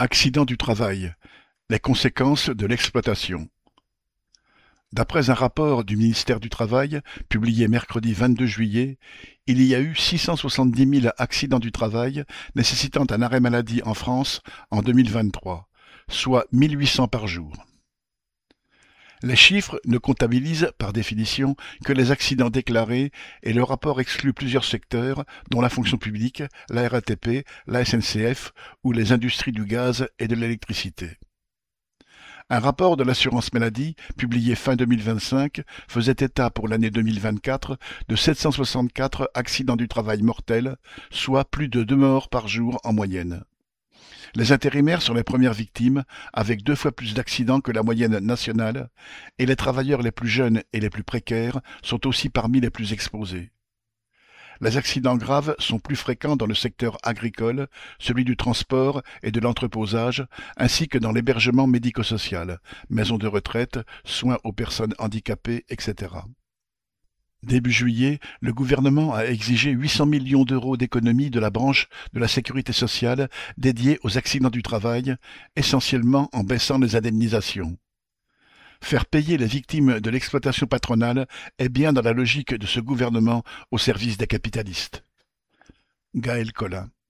Accident du travail: les conséquences de l'exploitation. D'après un rapport du ministère du Travail, publié mercredi 22 juillet, il y a eu 670 000 accidents du travail nécessitant un arrêt maladie en France en 2023, soit 1800 par jour. Les chiffres ne comptabilisent, par définition, que les accidents déclarés et le rapport exclut plusieurs secteurs, dont la fonction publique, la RATP, la SNCF ou les industries du gaz et de l'électricité. Un rapport de l'assurance maladie, publié fin 2025, faisait état pour l'année 2024 de 764 accidents du travail mortels, soit plus de 2 morts par jour en moyenne. Les intérimaires sont les premières victimes, avec 2 fois plus d'accidents que la moyenne nationale, et les travailleurs les plus jeunes et les plus précaires sont aussi parmi les plus exposés. Les accidents graves sont plus fréquents dans le secteur agricole, celui du transport et de l'entreposage, ainsi que dans l'hébergement médico-social, maisons de retraite, soins aux personnes handicapées, etc. Début juillet, le gouvernement a exigé 800 millions d'euros d'économies de la branche de la sécurité sociale dédiée aux accidents du travail, essentiellement en baissant les indemnisations. Faire payer les victimes de l'exploitation patronale est bien dans la logique de ce gouvernement au service des capitalistes. Gaël Collin.